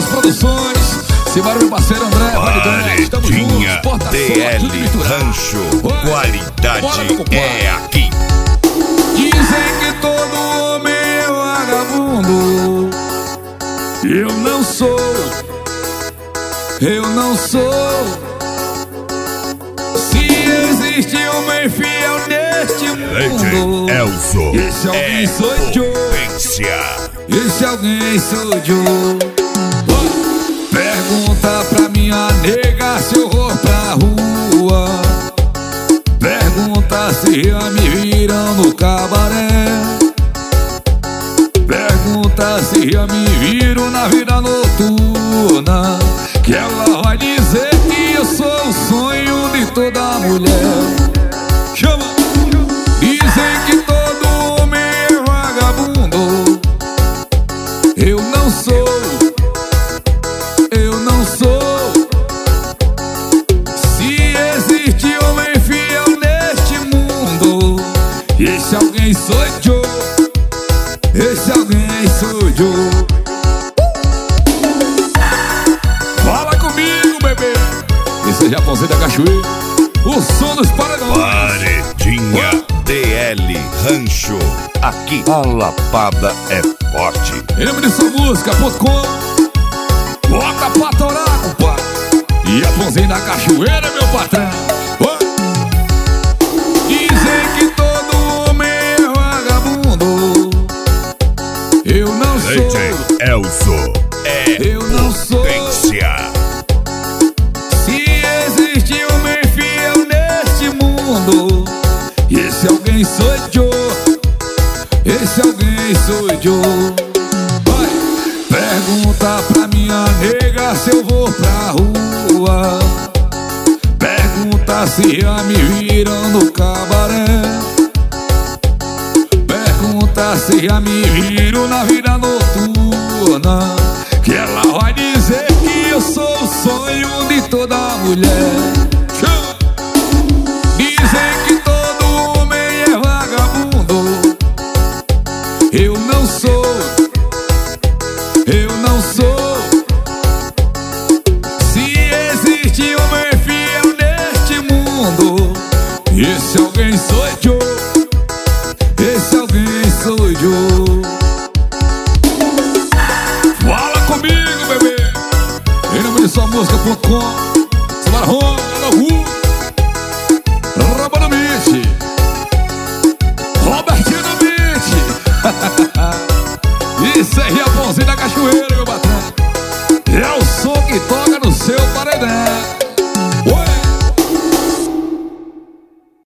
Deus Produções. Simbora, meu parceiro André. Paredinha DL Rancho. Qualidade é aqui. Dizem que todo homem é vagabundo. Eu não sou. Eu não sou. Se existe homem fiel neste mundo, Elzo esse alguém sou eu. Esse alguém sou eu. Pergunta pra minha nega se eu vou pra rua. Pergunta se já me viram no cabaré. Pergunta se já me viram na vida noturna, que ela vai dizer que eu sou o sonho de toda mulher. Chama! Dizem que todo homem é vagabundo. Eu não sou. Eu não sou. Se existe homem fiel neste mundo, esse alguém sou eu. Esse alguém sou eu. Fala comigo, bebê. Esse é Japãozinho da Cachoeira, o som dos paredões. Paredinha DL Rancho. Aqui a lapada é forte. Em nome de SaMúsica.com. Bota pra torar, compadre. E Japãozinho da Cachoeira, meu patrão. Dizem que todo homem é vagabundo. Eu não sou. Elzo Eu não sou. Se existe homem fiel neste mundo, esse alguém sou eu. Esse alguém sou eu. Vai. Pergunta pra minha nega se eu vou pra rua. Pergunta se já me viram no cabaré. Pergunta se já me viram na vida noturna, que ela vai dizer que eu sou o sonho de toda mulher. Dizem que todo homem é vagabundo. Eu não sou. Eu não sou. Se existe homem fiel neste mundo, esse alguém sou eu. Esse alguém sou eu. Fala comigo, bebê. Em nome de SaMúsica.com. Simbora, Roba no Beat, Robertinho no Beat. Isso é Japãozinho da Cachoeira, meu patrão. É o